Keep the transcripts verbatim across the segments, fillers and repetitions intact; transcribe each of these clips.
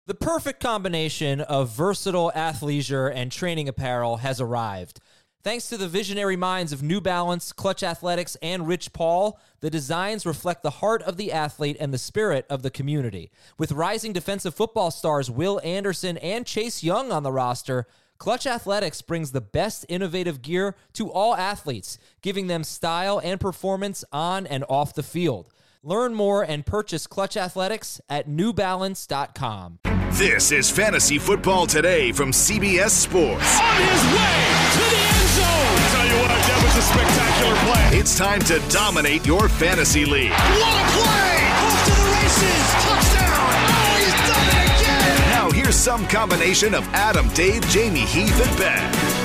The perfect combination of versatile athleisure and training apparel has arrived. Thanks to the visionary minds of New Balance, Clutch Athletics, and Rich Paul, the designs reflect the heart of the athlete and the spirit of the community. With rising defensive football stars Will Anderson and Chase Young on the roster, Clutch Athletics brings the best innovative gear to all athletes, giving them style and performance on and off the field. Learn more and purchase Clutch Athletics at new balance dot com. This is Fantasy Football Today from C B S Sports. On his way to the end zone. I'll tell you what, that was a spectacular play. It's time to dominate your fantasy league. What a play! Off to the races. Touchdown. Oh, he's done it again. Now here's some combination of Adam, Dave, Jamie, Heath, and Ben.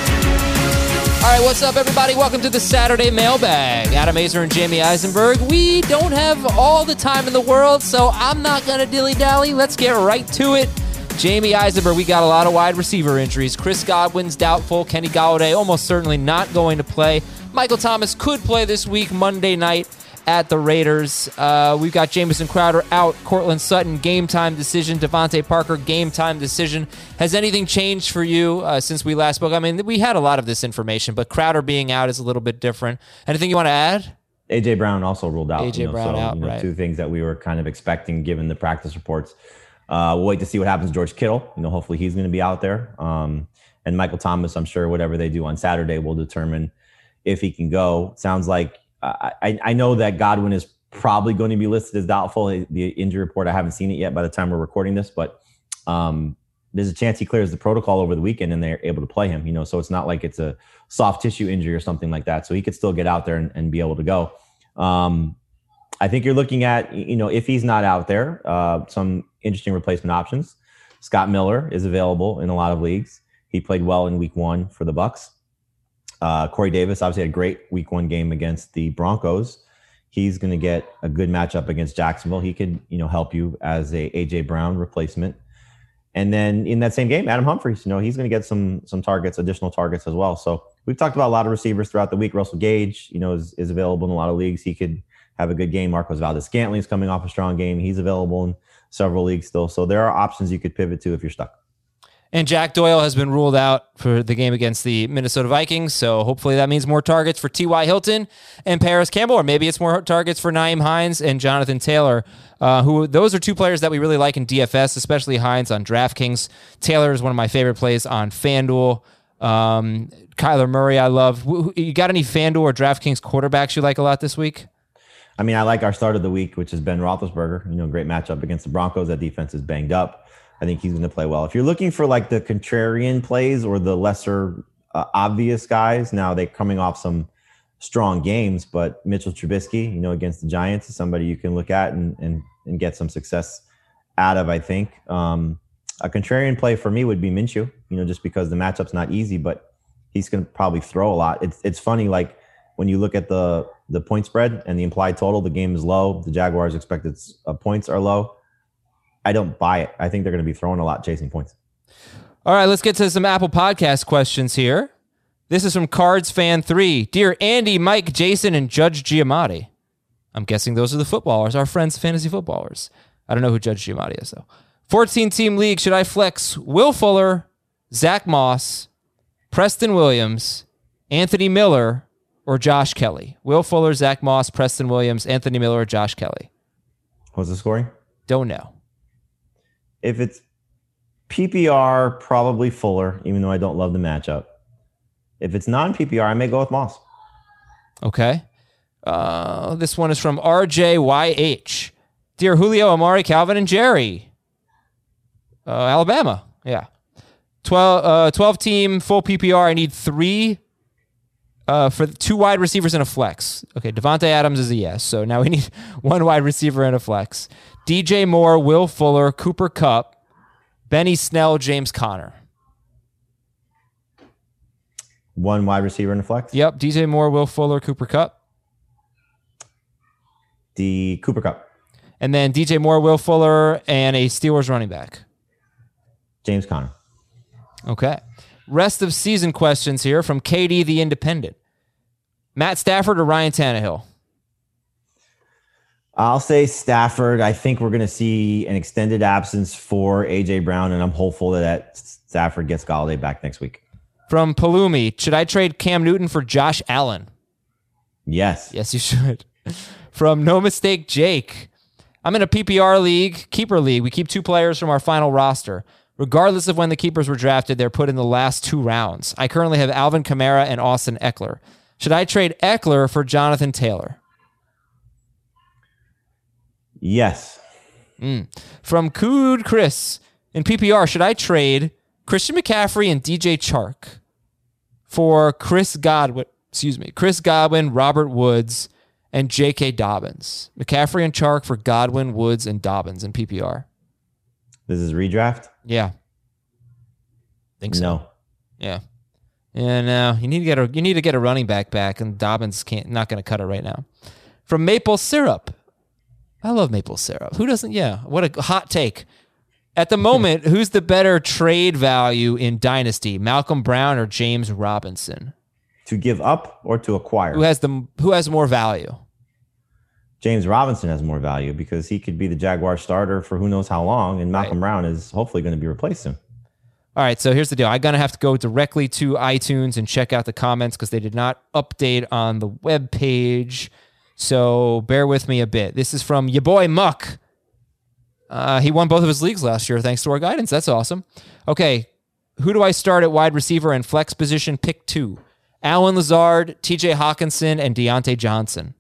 All right, what's up, everybody? Welcome to the Saturday Mailbag. Adam Azer and Jamie Eisenberg. We don't have all the time in the world, so I'm not going to dilly-dally. Let's get right to it. Jamie Eisenberg, we got a lot of wide receiver injuries. Chris Godwin's doubtful. Kenny Golladay almost certainly not going to play. Michael Thomas could play this week, Monday night at the Raiders. Uh, we've got Jamison Crowder out. Cortland Sutton, game-time decision. Devontae Parker, game-time decision. Has anything changed for you uh, since we last spoke? I mean, we had a lot of this information, but Crowder being out is a little bit different. Anything you want to add? A J Brown also ruled out. A J you know, Brown so, out, you know, right. Two things that we were kind of expecting given the practice reports. Uh, we'll wait to see what happens to George Kittle. You know, hopefully he's going to be out there. Um, and Michael Thomas, I'm sure whatever they do on Saturday will determine if he can go. Sounds like uh, I, I know that Godwin is probably going to be listed as doubtful. The injury report, I haven't seen it yet by the time we're recording this, but um, there's a chance he clears the protocol over the weekend and they're able to play him, you know, so it's not like it's a soft tissue injury or something like that. So he could still get out there and, and be able to go. Um, I think you're looking at, you know, if he's not out there, uh, some interesting replacement options. Scott Miller is available in a lot of leagues. He played well in week one for the Bucs. Uh, Corey Davis obviously had a great week one game against the Broncos. He's going to get a good matchup against Jacksonville. He could, you know, help you as a A J Brown replacement. And then in that same game, Adam Humphries, you know, he's going to get some some targets, additional targets as well. So we've talked about a lot of receivers throughout the week. Russell Gage, you know, is, is available in a lot of leagues. He could have a good game. Marcos Valdes-Scantling is coming off a strong game. He's available in several leagues still. So there are options you could pivot to if you're stuck. And Jack Doyle has been ruled out for the game against the Minnesota Vikings, so hopefully that means more targets for T Y. Hilton and Paris Campbell, or maybe it's more targets for Nyheim Hines and Jonathan Taylor, uh, who those are two players that we really like in D F S, especially Hines on DraftKings. Taylor is one of my favorite plays on FanDuel. Um, Kyler Murray, I love. You got any FanDuel or DraftKings quarterbacks you like a lot this week? I mean, I like our start of the week, which is Ben Roethlisberger. You know, great matchup against the Broncos. That defense is banged up. I think he's going to play well. If you're looking for like the contrarian plays or the lesser uh, obvious guys, now they're coming off some strong games, but Mitchell Trubisky, you know, against the Giants is somebody you can look at and and, and get some success out of, I think. Um, a contrarian play for me would be Minshew, you know, just because the matchup's not easy, but he's going to probably throw a lot. It's it's funny, like when you look at the the point spread and the implied total, the game is low. The Jaguars' expected uh, points are low. I don't buy it. I think they're going to be throwing a lot, chasing points. All right, let's get to some Apple Podcast questions here. This is from Cards Fan three. Dear Andy, Mike, Jason, and Judge Giamatti. I'm guessing those are the footballers, our friends, fantasy footballers. I don't know who Judge Giamatti is, though. fourteen-team league, should I flex Will Fuller, Zach Moss, Preston Williams, Anthony Miller, or Josh Kelly? Will Fuller, Zach Moss, Preston Williams, Anthony Miller, or Josh Kelly? What's the scoring? Don't know. If it's P P R, probably Fuller, even though I don't love the matchup. If it's non-P P R, I may go with Moss. Okay. Uh, this one is from R J Y H. Dear Julio, Amari, Calvin, and Jerry. Uh, Alabama. Yeah. twelve, uh, twelve-team full P P R. I need three uh, for two wide receivers and a flex. Okay, Devontae Adams is a yes, so now we need one wide receiver and a flex. D J Moore, Will Fuller, Cooper Kupp, Benny Snell, James Conner. One wide receiver and a flex? Yep, D J Moore, Will Fuller, Cooper Kupp. The Cooper Kupp. And then D J Moore, Will Fuller, and a Steelers running back. James Conner. Okay. Rest of season questions here from K D the Independent. Matt Stafford or Ryan Tannehill? I'll say Stafford. I think we're going to see an extended absence for A J Brown, and I'm hopeful that Stafford gets Galladay back next week. From Palumi, should I trade Cam Newton for Josh Allen? Yes. Yes, you should. From No Mistake Jake, I'm in a P P R league, keeper league. We keep two players from our final roster. Regardless of when the keepers were drafted, they're put in the last two rounds. I currently have Alvin Kamara and Austin Eckler. Should I trade Eckler for Jonathan Taylor? Yes. Mm. From Cood Chris, in P P R, should I trade Christian McCaffrey and D J Chark for Chris Godwin, excuse me, Chris Godwin, Robert Woods, and J K Dobbins? McCaffrey and Chark for Godwin, Woods, and Dobbins in P P R. This is redraft? Yeah. Think so. No. Yeah. Yeah, no. You need to get a you need to get a running back back, and Dobbins can't not gonna cut it right now. From Maple Syrup. I love maple syrup. Who doesn't? Yeah. What a hot take. At the moment, who's the better trade value in Dynasty, Malcolm Brown or James Robinson? To give up or to acquire? Who has the Who has more value? James Robinson has more value because he could be the Jaguar starter for who knows how long, and Malcolm Right. Brown is hopefully going to be replacing him. All right, so here's the deal. I'm going to have to go directly to iTunes and check out the comments because they did not update on the web page. So bear with me a bit. This is from your boy Muck. Uh, he won both of his leagues last year thanks to our guidance. That's awesome. Okay, who do I start at wide receiver and flex position? Pick two. Allen Lazard, T J Hawkinson, and Deontay Johnson.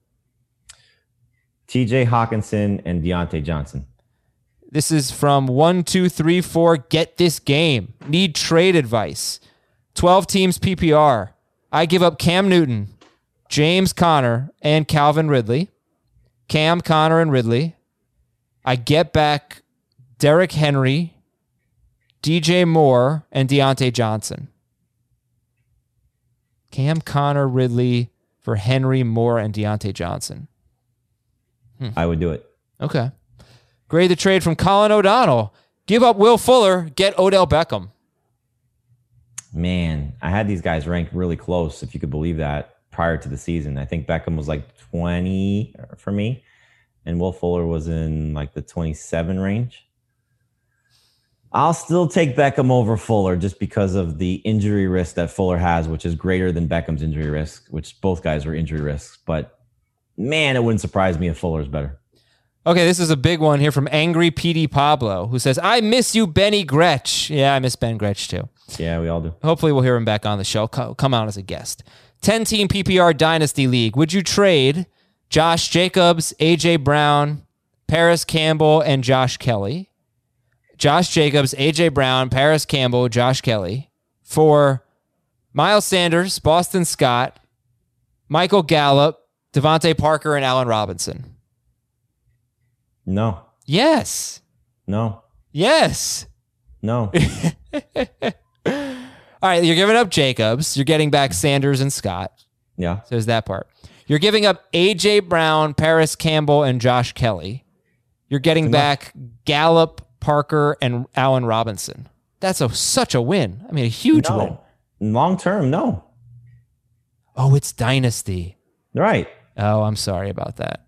T J Hawkinson and Deontay Johnson. This is from one, two, three, four. Get this game. Need trade advice. twelve teams P P R. I give up Cam Newton, James Conner, and Calvin Ridley. Cam, Conner, and Ridley. I get back Derrick Henry, D J Moore, and Deontay Johnson. Cam, Conner, Ridley for Henry, Moore, and Deontay Johnson. Hmm. I would do it. Okay. Grade the trade from Colin O'Donnell. Give up Will Fuller, get Odell Beckham. Man, I had these guys ranked really close, if you could believe that, prior to the season. I think Beckham was like twenty for me, and Will Fuller was in like the twenty-seven range. I'll still take Beckham over Fuller just because of the injury risk that Fuller has, which is greater than Beckham's injury risk, which both guys were injury risks. But man, it wouldn't surprise me if Fuller's better. Okay, this is a big one here from Angry P D Pablo, who says, I miss you, Benny Gretsch. Yeah, I miss Ben Gretsch too. Yeah, we all do. Hopefully we'll hear him back on the show. Come on as a guest. ten-team P P R Dynasty League. Would you trade Josh Jacobs, A J Brown, Paris Campbell, and Josh Kelly? Josh Jacobs, A J Brown, Paris Campbell, Josh Kelly for Miles Sanders, Boston Scott, Michael Gallup, Devontae Parker, and Allen Robinson. No. Yes. No. Yes. No. All right, you're giving up Jacobs. You're getting back Sanders and Scott. Yeah. So there's that part. You're giving up A J Brown, Paris Campbell, and Josh Kelly. You're getting Enough. back Gallup, Parker, and Allen Robinson. That's a such a win. I mean, a huge win. No. Long term, no. Oh, it's Dynasty. Right. Oh, I'm sorry about that.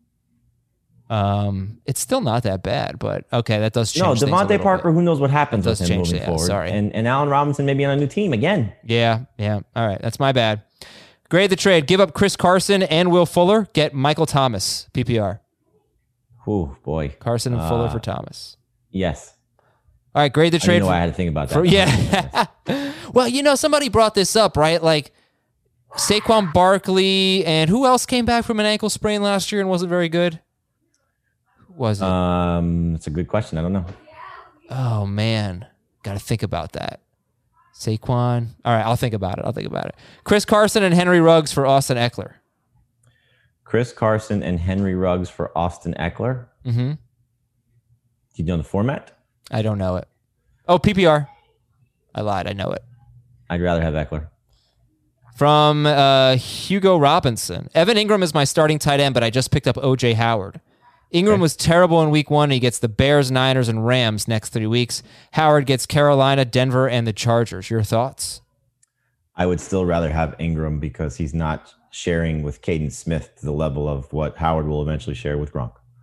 Um, it's still not that bad, but okay, that does change. No, things a Devontae little Parker, bit. who knows what happens That with does him change, moving yeah, forward. sorry. And and Allen Robinson may be on a new team again. Yeah, yeah. All right, that's my bad. Grade the trade. Give up Chris Carson and Will Fuller. Get Michael Thomas, P P R. Oh boy. Carson and Fuller Uh, for Thomas. Yes. All right, grade the I trade. didn't know for, I had to think about that. for- yeah. Well, you know, somebody brought this up, right? Like Saquon Barkley and who else came back from an ankle sprain last year and wasn't very good? Who was it? Um, that's a good question. I don't know. Oh, man. Got to think about that. Saquon. All right, I'll think about it. I'll think about it. Chris Carson and Henry Ruggs for Austin Eckler. Chris Carson and Henry Ruggs for Austin Eckler. Mm-hmm. Do you know the format? I don't know it. Oh, P P R. I lied. I know it. I'd rather have Eckler. From uh, Hugo Robinson. Evan Ingram is my starting tight end, but I just picked up O J Howard. Ingram Okay. was terrible in week one. He gets the Bears, Niners, and Rams next three weeks. Howard gets Carolina, Denver, and the Chargers. Your thoughts? I would still rather have Ingram because he's not sharing with Caden Smith to the level of what Howard will eventually share with Gronk.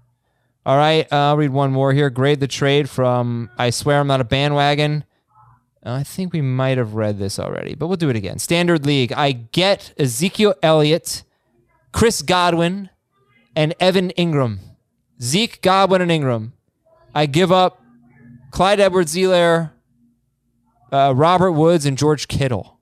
All right, uh, I'll read one more here. Grade the trade from I Swear I'm Not a Bandwagon. Uh, I think we might have read this already, but we'll do it again. Standard League. I get Ezekiel Elliott, Chris Godwin, and Evan Ingram. Zeke, Godwin, and Ingram. I give up Clyde Edwards-Helaire, uh, Robert Woods, and George Kittle.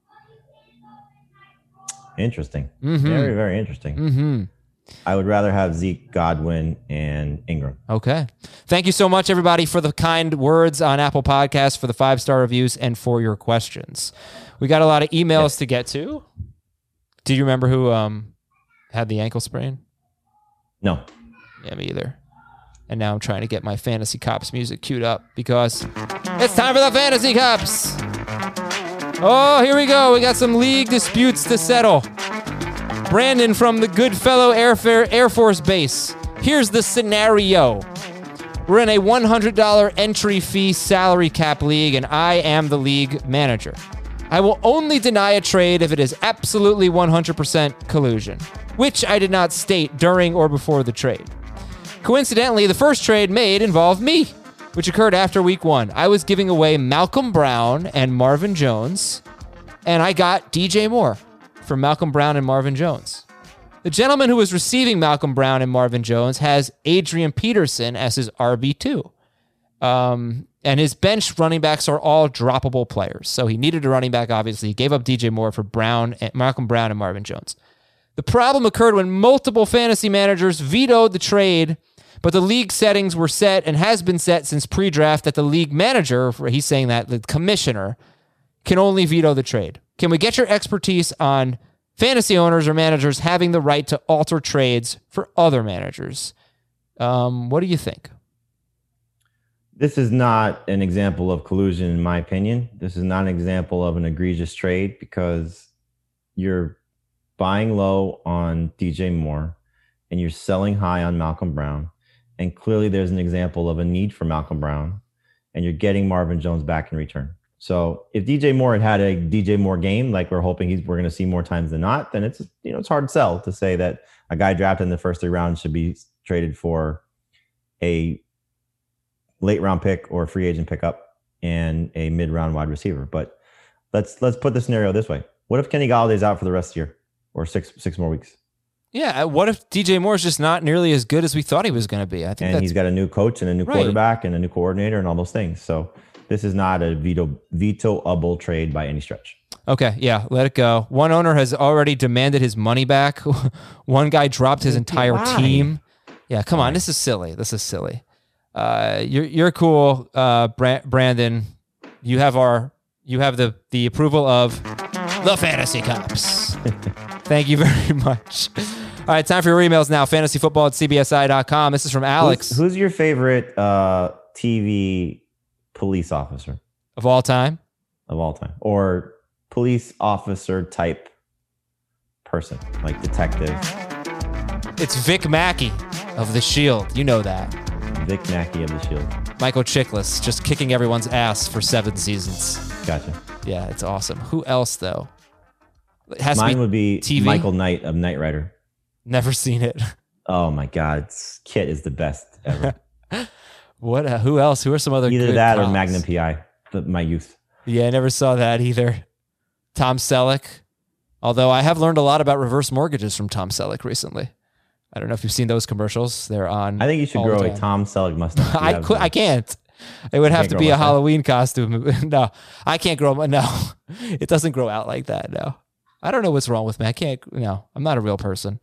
Interesting. Mm-hmm. Very, very interesting. Mm-hmm. I would rather have Zeke, Godwin, and Ingram. Okay. Thank you so much, everybody, for the kind words on Apple Podcasts, for the five-star reviews, and for your questions. We got a lot of emails yes. to get to. Do you remember who um, had the ankle sprain? No. Yeah, me either. And now I'm trying to get my Fantasy Cops music queued up because it's time for the Fantasy Cops. Oh, here we go. We got some league disputes to settle. Brandon from the Goodfellow Air, Air Force Base. Here's the scenario. We're in a one hundred dollars entry fee salary cap league, and I am the league manager. I will only deny a trade if it is absolutely one hundred percent collusion, which I did not state during or before the trade. Coincidentally, the first trade made involved me, which occurred after week one. I was giving away Malcolm Brown and Marvin Jones, and I got D J Moore for Malcolm Brown and Marvin Jones. The gentleman who was receiving Malcolm Brown and Marvin Jones has Adrian Peterson as his R B two. Um, and his bench running backs are all droppable players. So he needed a running back, obviously. He gave up D J Moore for Brown, and Malcolm Brown and Marvin Jones. The problem occurred when multiple fantasy managers vetoed the trade, but the league settings were set and has been set since pre-draft that the league manager, he's saying that the commissioner, can only veto the trade. Can we get your expertise on fantasy owners or managers having the right to alter trades for other managers? Um, what do you think? This is not an example of collusion, in my opinion. This is not an example of an egregious trade because you're buying low on D J Moore and you're selling high on Malcolm Brown. And clearly there's an example of a need for Malcolm Brown, and you're getting Marvin Jones back in return. So if D J Moore had had a D J Moore game, like we're hoping he's, we're going to see more times than not, then it's, you know, it's hard to sell to say that a guy drafted in the first three rounds should be traded for a late round pick or a free agent pickup and a mid round wide receiver. But let's, let's put the scenario this way. What if Kenny Galladay's out for the rest of the year or six, six more weeks? Yeah, what if D J Moore's just not nearly as good as we thought he was going to be? I think and that's, he's got a new coach and a new right. quarterback and a new coordinator and all those things. So this is not a veto veto-able trade by any stretch. Okay, yeah, let it go. One owner has already demanded his money back. One guy dropped his entire Why? team. Yeah, come on, this is silly. This is silly. Uh, you're you're cool, uh, Brandon. You have our you have the the approval of the Fantasy Cops. Thank you very much. All right, time for your emails now. fantasy football at c b s i dot com. This is from Alex. Who's, who's your favorite uh, T V police officer? Of all time? Of all time. Or police officer type person, like detective. It's Vic Mackey of The Shield. You know that. Vic Mackey of The Shield. Michael Chiklis, just kicking everyone's ass for seven seasons. Gotcha. Yeah, it's awesome. Who else, though? It has Mine to be would be T V? Michael Knight of Knight Rider. Never seen it. Oh my God, it's, Kit is the best ever. What? Uh, who else? Who are some other Either good that cops? or Magnum P I, but my youth. Yeah, I never saw that either. Tom Selleck. Although I have learned a lot about reverse mortgages from Tom Selleck recently. I don't know if you've seen those commercials. They're on. I think you should grow a Tom Selleck mustache. I could. I can't. It would have to be a Halloween costume. No, I can't grow. No, it doesn't grow out like that. No, I don't know what's wrong with me. I can't. No, I'm not a real person.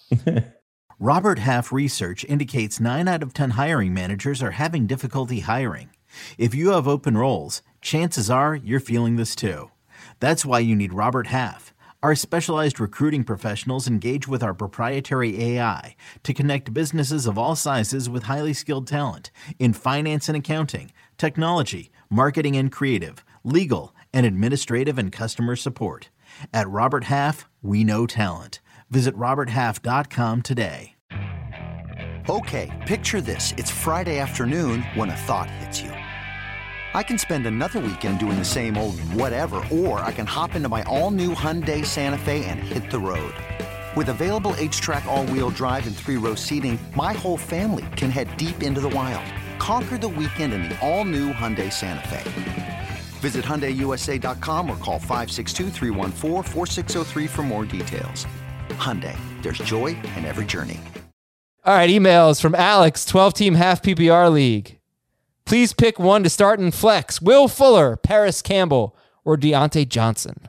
Robert Half research indicates nine out of ten hiring managers are having difficulty hiring. If you have open roles, chances are you're feeling this too. That's why you need Robert Half. Our specialized recruiting professionals engage with our proprietary A I to connect businesses of all sizes with highly skilled talent in finance and accounting, technology, marketing and creative, legal, and administrative and customer support. At Robert Half, we know talent. Visit robert half dot com today. Okay, picture this. It's Friday afternoon when a thought hits you. I can spend another weekend doing the same old whatever, or I can hop into my all-new Hyundai Santa Fe and hit the road. With available H-Track all-wheel drive and three-row seating, my whole family can head deep into the wild. Conquer the weekend in the all-new Hyundai Santa Fe. Visit Hyundai U S A dot com or call five six two, three one four, four six zero three for more details. Hyundai, there's joy in every journey. All right, emails from Alex, twelve-team half P P R league. Please pick one to start in flex. Will Fuller, Paris Campbell, or Deontay Johnson?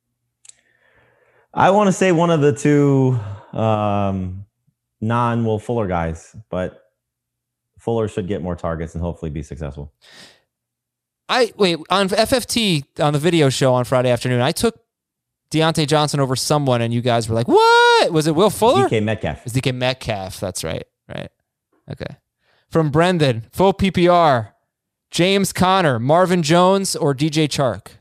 I want to say one of the two um, non-Will Fuller guys, but Fuller should get more targets and hopefully be successful. I wait on F F T on the video show on Friday afternoon. I took Deontay Johnson over someone, and you guys were like, "What was it? Will Fuller?" D K Metcalf. It's D K Metcalf. That's right. Right. Okay. From Brendan, full P P R. James Conner, Marvin Jones, or D J Chark?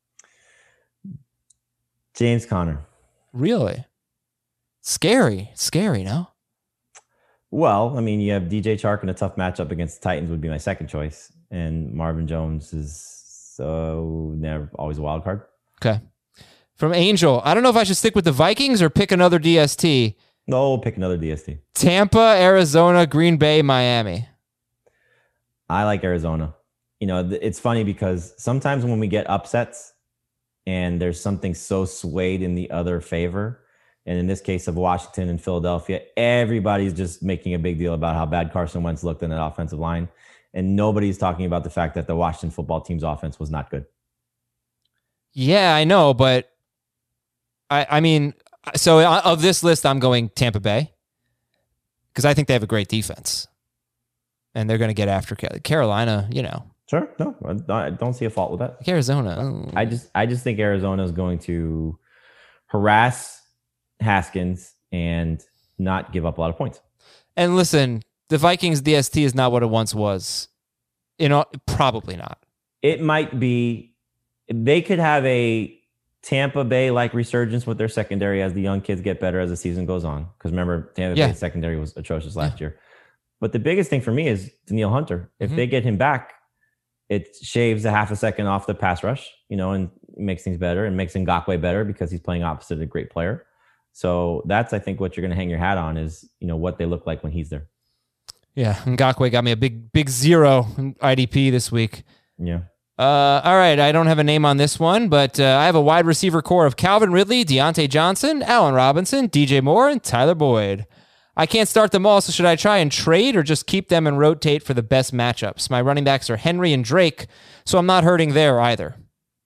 James Conner. Really? Scary. Scary. No. Well, I mean, you have D J Chark in a tough matchup against the Titans would be my second choice. And Marvin Jones is so never always a wild card. Okay. From Angel, I don't know if I should stick with the Vikings or pick another D S T. No, pick another D S T. Tampa, Arizona, Green Bay, Miami. I like Arizona. You know, it's funny because sometimes when we get upsets and there's something so swayed in the other favor, and in this case of Washington and Philadelphia, everybody's just making a big deal about how bad Carson Wentz looked in that offensive line. And nobody's talking about the fact that the Washington football team's offense was not good. Yeah, I know, but I, I mean, so of this list, I'm going Tampa Bay because I think they have a great defense, and they're going to get after Carolina. You know, sure, no, I don't see a fault with that. Arizona, oh. I just, I just think Arizona is going to harass Haskins and not give up a lot of points. And listen. The Vikings D S T is not what it once was. You know, probably not. It might be. They could have a Tampa Bay-like resurgence with their secondary as the young kids get better as the season goes on. Because remember, Tampa yeah. Bay's secondary was atrocious last yeah. year. But the biggest thing for me is Danielle Hunter. If mm-hmm. they get him back, it shaves a half a second off the pass rush, you know, and makes things better and makes Ngakoue better because he's playing opposite a great player. So that's, I think, what you're going to hang your hat on is, you know, what they look like when he's there. Yeah, Ngakoue got me a big, big zero in I D P this week. Yeah. Uh, all right, I don't have a name on this one, but uh, I have a wide receiver core of Calvin Ridley, Deontay Johnson, Allen Robinson, D J Moore, and Tyler Boyd. I can't start them all, so should I try and trade or just keep them and rotate for the best matchups? My running backs are Henry and Drake, so I'm not hurting there either.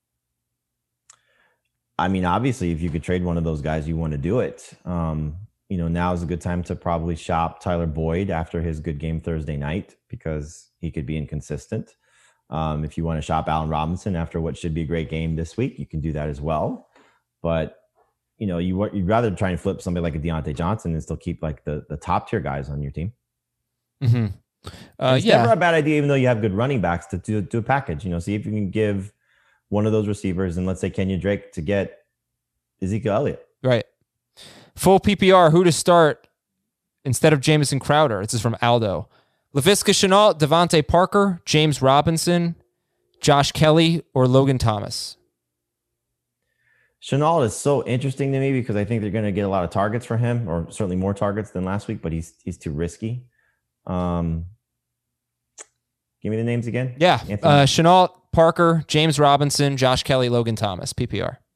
I mean, obviously, if you could trade one of those guys, you want to do it. Um, you know, now is a good time to probably shop Tyler Boyd after his good game Thursday night because he could be inconsistent. Um, if you want to shop Allen Robinson after what should be a great game this week, you can do that as well. But, you know, you, you'd rather try and flip somebody like a Deontay Johnson and still keep like the, the top tier guys on your team. Mm-hmm. Uh, it's yeah. never a bad idea, even though you have good running backs, to do, do a package. You know, see if you can give one of those receivers and let's say Kenyon Drake to get Ezekiel Elliott. Right. Full P P R, who to start instead of Jamison Crowder? This is from Aldo. Laviska Shenault, Devontae Parker, James Robinson, Josh Kelly, or Logan Thomas? Shenault is so interesting to me because I think they're going to get a lot of targets for him, or certainly more targets than last week, but he's he's too risky. Um, give me the names again. Yeah. Uh, Shenault, Parker, James Robinson, Josh Kelly, Logan Thomas, P P R.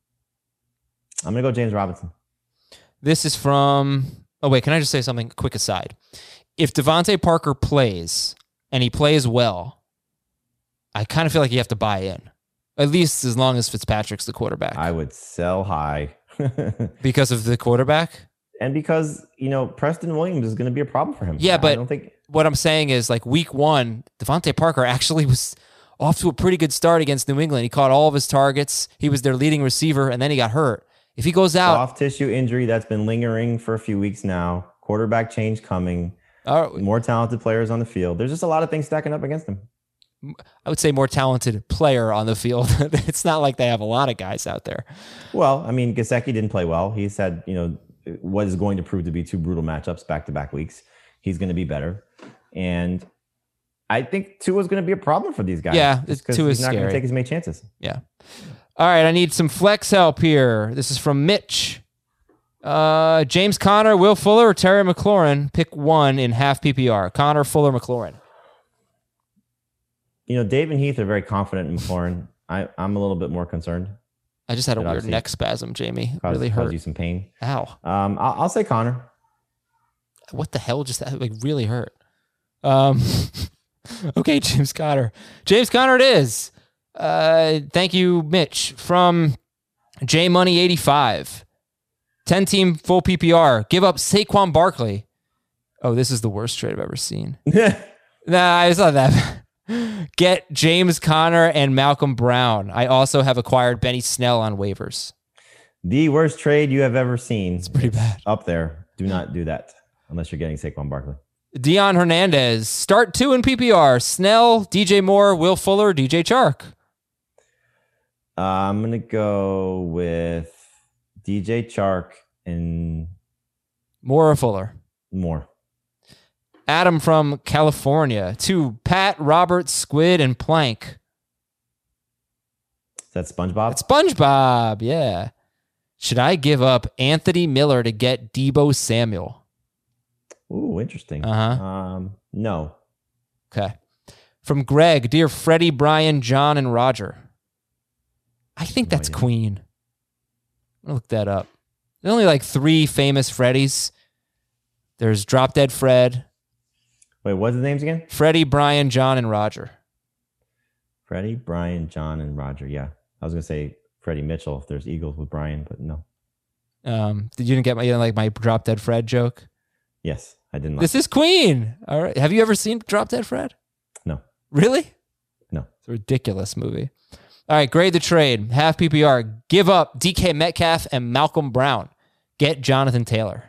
I'm going to go James Robinson. This is from... Oh, wait, can I just say something? Quick aside. If Devontae Parker plays, and he plays well, I kind of feel like you have to buy in. At least as long as Fitzpatrick's the quarterback. I would sell high. Because of the quarterback? And because, you know, Preston Williams is going to be a problem for him. Yeah, but I don't think... what I'm saying is, like, week one, Devontae Parker actually was off to a pretty good start against New England. He caught all of his targets. He was their leading receiver, and then he got hurt. If he goes out... Soft tissue injury that's been lingering for a few weeks now. Quarterback change coming. Uh, more talented players on the field. There's just a lot of things stacking up against him. I would say more talented player on the field. It's not like they have a lot of guys out there. Well, I mean, Gesicki didn't play well. He's had, you know, what is going to prove to be two brutal matchups back-to-back weeks. He's going to be better. And I think Tua's going to be a problem for these guys. Yeah, Tua's he's not going to scary. take as many chances. Yeah. All right, I need some flex help here. This is from Mitch. Uh, James Conner, Will Fuller, or Terry McLaurin. Pick one in half P P R. Conner, Fuller, McLaurin. You know, Dave and Heath are very confident in McLaurin. I, I'm a little bit more concerned. I just had a It weird obviously neck spasm, Jamie. Cause, Really cause hurt. you some pain. Ow. Um, I'll, I'll say Conner. What the hell just that like really hurt? Um, okay, James Conner. James Conner it is. Uh, thank you, Mitch. From J Money eighty-five. ten-team full P P R. Give up Saquon Barkley. Oh, this is the worst trade I've ever seen. Nah, it's not that. Get James Conner and Malcolm Brown. I also have acquired Benny Snell on waivers. The worst trade you have ever seen. It's pretty bad. Up there. Do not do that unless you're getting Saquon Barkley. Dion Hernandez. Start two in P P R. Snell, D J Moore, Will Fuller, D J Chark. Uh, I'm going to go with D J Chark and Moore or Fuller? Moore. Adam from California. Two, Pat, Robert, Squid, and Plank. Is that SpongeBob? It's SpongeBob, yeah. Should I give up Anthony Miller to get Deebo Samuel? Ooh, interesting. Uh-huh. Um, no. Okay. From Greg, dear Freddie, Brian, John, and Roger. I think that's Oh, yeah. Queen. I'm going to look that up. There's only like three famous Freddies. There's Drop Dead Fred, Wait, what's the names again? Freddie, Brian, John, and Roger. Freddie, Brian, John, and Roger. Yeah. I was going to say Freddie Mitchell if there's Eagles with Brian, but no. Um, did you didn't get my you know, like my Drop Dead Fred joke? Yes, I didn't like This is Queen. All right. Have you ever seen Drop Dead Fred? No. Really? No. It's a ridiculous movie. All right, grade the trade. Half P P R. Give up D K Metcalf and Malcolm Brown. Get Jonathan Taylor.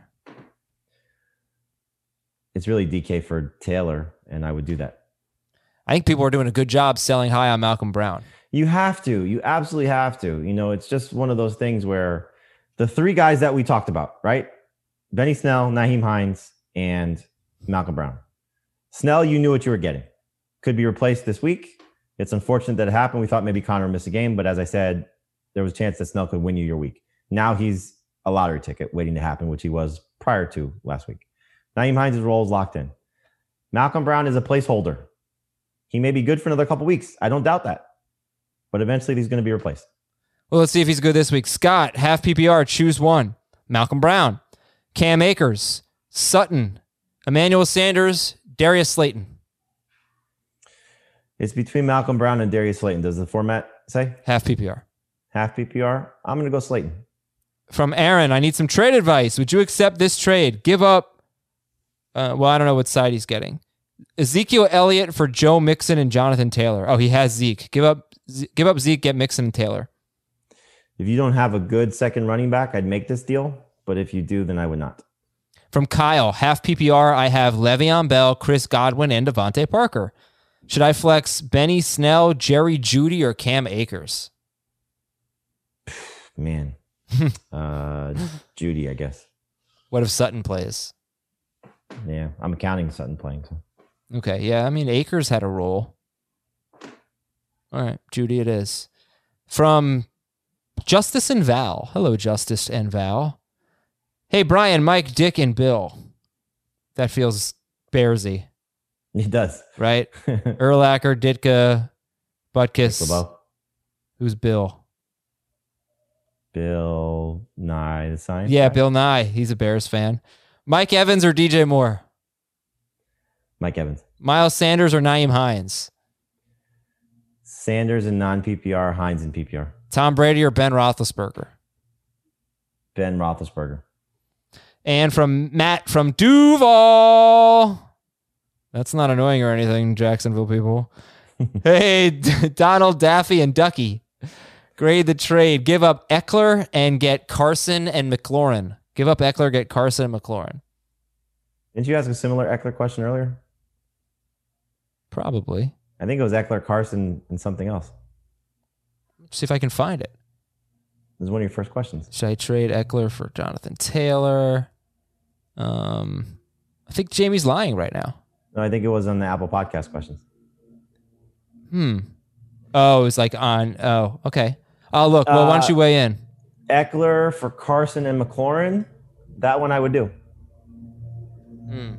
It's really D K for Taylor, and I would do that. I think people are doing a good job selling high on Malcolm Brown. You have to. You absolutely have to. You know, it's just one of those things where the three guys that we talked about, right? Benny Snell, Nyheim Hines, and Malcolm Brown. Snell, you knew what you were getting. Could be replaced this week. It's unfortunate that it happened. We thought maybe Connor would miss a game, but as I said, there was a chance that Snell could win you your week. Now he's a lottery ticket waiting to happen, which he was prior to last week. Nyheim Hines' role is locked in. Malcolm Brown is a placeholder. He may be good for another couple weeks. I don't doubt that. But eventually he's going to be replaced. Well, let's see if he's good this week. Scott, half P P R, choose one. Malcolm Brown, Cam Akers, Sutton, Emmanuel Sanders, Darius Slayton. It's between Malcolm Brown and Darius Slayton. Does the format say? Half P P R. Half P P R? I'm going to go Slayton. From Aaron, I need some trade advice. Would you accept this trade? Give up, uh, well, I don't know what side he's getting. Ezekiel Elliott for Joe Mixon and Jonathan Taylor. Oh, he has Zeke. Give up, give up Zeke, get Mixon and Taylor. If you don't have a good second running back, I'd make this deal. But if you do, then I would not. From Kyle, half P P R, I have Le'Veon Bell, Chris Godwin, and Devontae Parker. Should I flex Benny Snell, Jerry Jeudy, or Cam Akers? Man. uh, Judy, I guess. What if Sutton plays? Yeah, I'm accounting Sutton playing. So. Okay, yeah, I mean, Akers had a role. All right, Judy it is. From Justice and Val. Hello, Justice and Val. Hey, Brian, Mike, Dick, and Bill. That feels Bearsy, He does. right? Urlacher, Ditka, Butkus. LeBeau. Who's Bill? Bill Nye, the science Yeah, guy? Bill Nye. He's a Bears fan. Mike Evans or D J Moore? Mike Evans. Miles Sanders or Nyheim Hines? Sanders in non-P P R, Hines in P P R. Tom Brady or Ben Roethlisberger? Ben Roethlisberger. And from Matt from Duval. That's not annoying or anything, Jacksonville people. Hey, Donald, Daffy, and Ducky. Grade the trade. Give up Eckler and get Carson and McLaurin. Give up Eckler, get Carson and McLaurin. Didn't you ask a similar Eckler question earlier? Probably. I think it was Eckler, Carson, and something else. See if I can find it. It was one of your first questions. Should I trade Eckler for Jonathan Taylor? Um, I think Jamie's lying right now. No, I think it was on the Apple Podcast questions. Hmm. Oh, it's like on. Oh, okay. Oh, look. Well, why don't you weigh in? Eckler for Carson and McLaurin that one I would do. Hmm.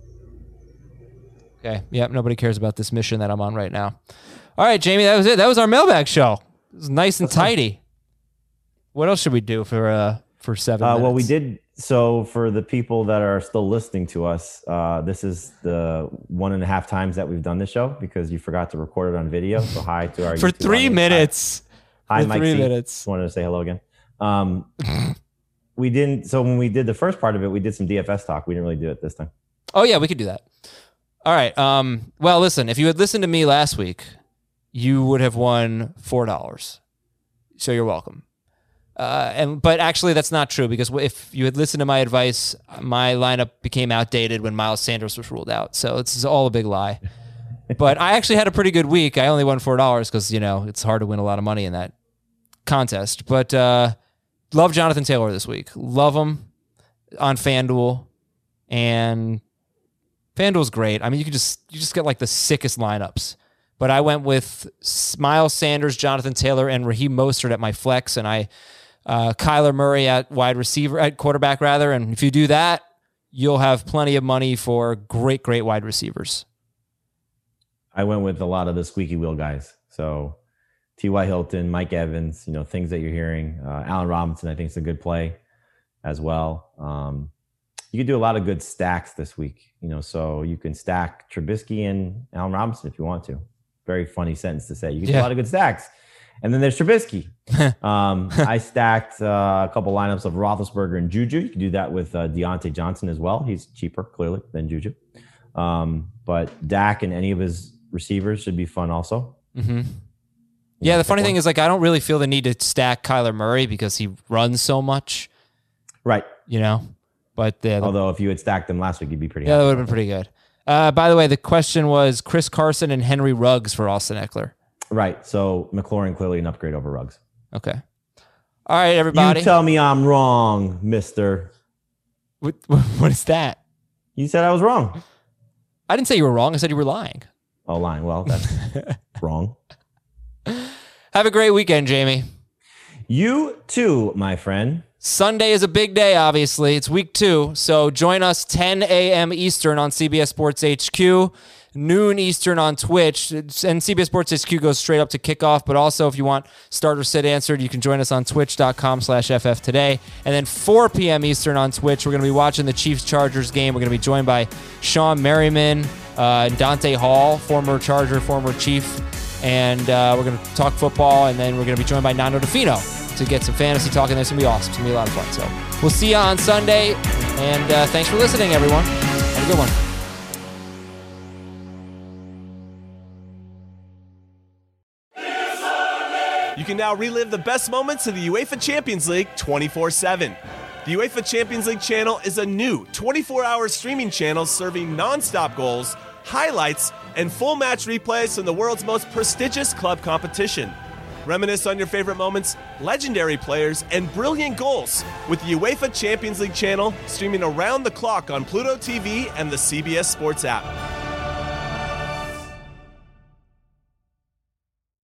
Okay. Yep. Nobody cares about this mission that I'm on right now. All right, Jamie. That was it. That was our mailbag show. It was nice and tidy. What else should we do for uh for seven? Uh, minutes? well, we did. So for the people that are still listening to us, uh, this is the one and a half times that we've done this show because you forgot to record it on video. So hi to our for YouTube three audience. minutes. Hi, for Mike three C. minutes. Just wanted to say hello again. Um, we didn't. So when we did the first part of it, we did some D F S talk. We didn't really do it this time. Oh yeah, we could do that. All right. Um. Well, listen. If you had listened to me last week, you would have won four dollars. So you're welcome. Uh, and but actually that's not true because if you had listened to my advice, my lineup became outdated when Miles Sanders was ruled out. So it's all a big lie. But I actually had a pretty good week. I only won four dollars because, you know, it's hard to win a lot of money in that contest. But uh, love Jonathan Taylor this week. Love him on FanDuel. And FanDuel's great. I mean, you can just you just get like the sickest lineups. But I went with Miles Sanders, Jonathan Taylor, and Raheem Mostert at my flex, and I uh, Kyler Murray at wide receiver, at quarterback rather. And if you do that, you'll have plenty of money for great, great wide receivers. I went with a lot of the squeaky wheel guys. So T Y. Hilton, Mike Evans, you know, things that you're hearing. Uh, Allen Robinson, I think, is a good play as well. Um, you can do a lot of good stacks this week, you know, so you can stack Trubisky and Allen Robinson if you want to. Very funny sentence to say. You can yeah. do a lot of good stacks. And then there's Trubisky. um, I stacked uh, a couple lineups of Roethlisberger and Juju. You can do that with uh, Deontay Johnson as well. He's cheaper, clearly, than Juju. Um, but Dak and any of his receivers should be fun also. Mm-hmm. Yeah, the funny thing is, like, I don't really feel the need to stack Kyler Murray because he runs so much. Right. You know? But uh, Although if you had stacked them last week, you'd be pretty Yeah, happy that would have been pretty good. Uh, by the way, the question was Chris Carson and Henry Ruggs for Austin Eckler. Right. So McLaurin clearly an upgrade over Ruggs. Okay. All right, everybody. You tell me I'm wrong, mister. What, what is that? You said I was wrong. I didn't say you were wrong. I said you were lying. Oh, lying. Well, that's wrong. Have a great weekend, Jamie. You too, my friend. Sunday is a big day, obviously. It's week two. So join us ten a.m. Eastern on C B S Sports H Q, noon Eastern on Twitch. And C B S Sports H Q goes straight up to kickoff. But also, if you want start or sit answered, you can join us on twitch.com slash FF today. And then four p.m. Eastern on Twitch, we're going to be watching the Chiefs-Chargers game. We're going to be joined by Sean Merriman, uh, Dante Hall, former Charger, former Chief. And uh, we're going to talk football. And then we're going to be joined by Nando DeFino to get some fantasy talk, and it's going to be awesome. It's going to be a lot of fun. So we'll see you on Sunday, and uh, thanks for listening, everyone. Have a good one. You can now relive the best moments of the UEFA Champions League twenty-four seven. The UEFA Champions League channel is a new twenty-four hour streaming channel serving non-stop goals, highlights, and full match replays from the world's most prestigious club competition. Reminisce on your favorite moments, legendary players, and brilliant goals with the UEFA Champions League channel streaming around the clock on Pluto T V and the C B S Sports app.